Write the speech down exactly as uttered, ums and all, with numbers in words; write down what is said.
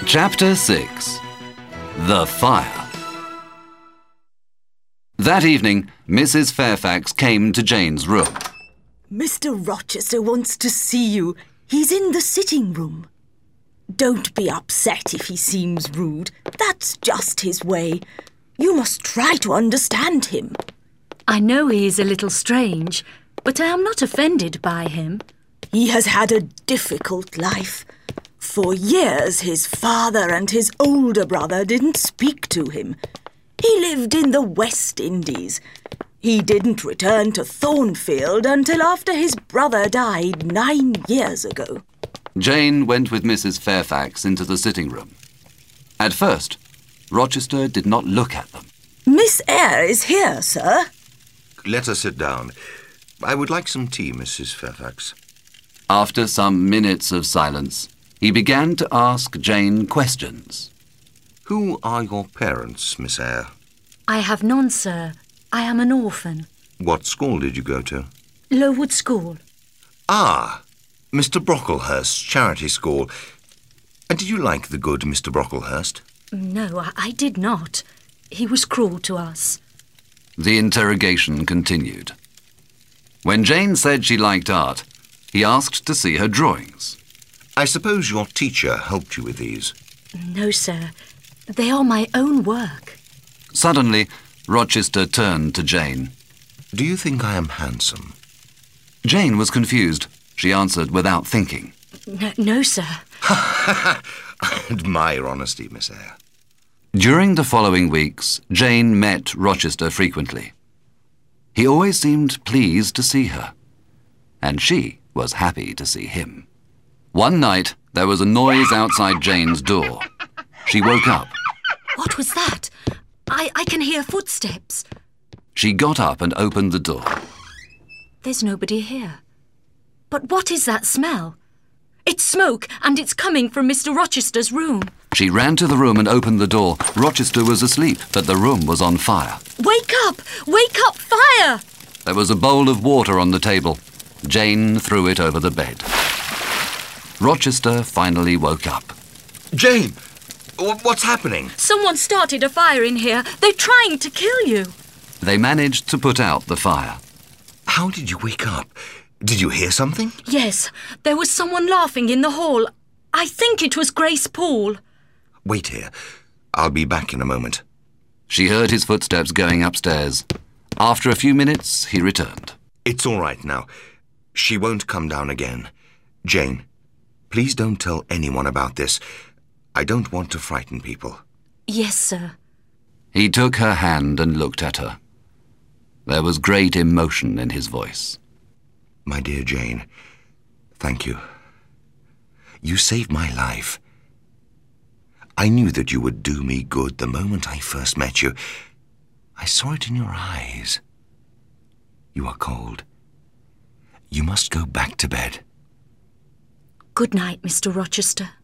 Chapter six. The Fire. That evening, Missus Fairfax came to Jane's room. Mister Rochester wants to see you. He's in the sitting room. Don't be upset if he seems rude. That's just his way. You must try to understand him. I know he is a little strange, but I am not offended by him. He has had a difficult life. For years, his father and his older brother didn't speak to him. He lived in the West Indies. He didn't return to Thornfield until after his brother died nine years ago. Jane went with Missus Fairfax into the sitting room. At first, Rochester did not look at them. Miss Eyre is here, sir. Let us sit down. I would like some tea, Missus Fairfax. After some minutes of silence, he began to ask Jane questions. Who are your parents, Miss Eyre? I have none, sir. I am an orphan. What school did you go to? Lowood School. Ah, Mister Brocklehurst's charity school. And did you like the good Mister Brocklehurst? No, I, I did not. He was cruel to us. The interrogation continued. When Jane said she liked art, he asked to see her drawings. I suppose your teacher helped you with these? No, sir. They are my own work. Suddenly, Rochester turned to Jane. Do you think I am handsome? Jane was confused. She answered without thinking. No, no sir. I admire honesty, Miss Eyre. During the following weeks, Jane met Rochester frequently. He always seemed pleased to see her, and she was happy to see him. One night, there was a noise outside Jane's door. She woke up. What was that? I, I can hear footsteps. She got up and opened the door. There's nobody here. But what is that smell? It's smoke, and it's coming from Mister Rochester's room. She ran to the room and opened the door. Rochester was asleep, but the room was on fire. Wake up! Wake up! Fire! There was a bowl of water on the table. Jane threw it over the bed. Rochester finally woke up. Jane! What's happening? Someone started a fire in here. They're trying to kill you. They managed to put out the fire. How did you wake up? Did you hear something? Yes, there was someone laughing in the hall. I think it was Grace Poole. Wait here. I'll be back in a moment. She heard his footsteps going upstairs. After a few minutes, he returned. It's all right now. She won't come down again. Jane, please don't tell anyone about this. I don't want to frighten people. Yes, sir. He took her hand and looked at her. There was great emotion in his voice. My dear Jane, thank you. You saved my life. I knew that you would do me good the moment I first met you. I saw it in your eyes. You are cold. You must go back to bed. Good night, Mister Rochester.